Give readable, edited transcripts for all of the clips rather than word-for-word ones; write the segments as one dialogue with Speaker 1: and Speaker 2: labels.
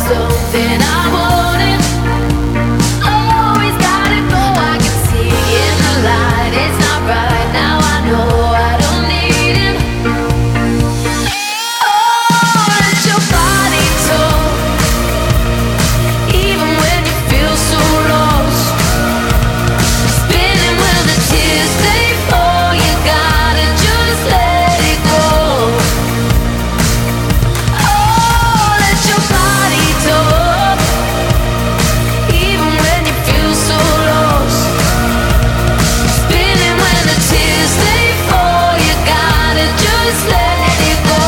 Speaker 1: something I wanted. Always gotta go. I can see in the light. It's not right now. I know I don't need him. Oh, let your body talk. Even when you feel so lost, spinning when the tears they fall. You gotta just let it go. Oh, let your body talk. Even when you feel so lost, spinning when the tears they fall. You gotta just let it go.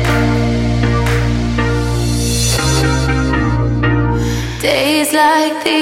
Speaker 1: Days like these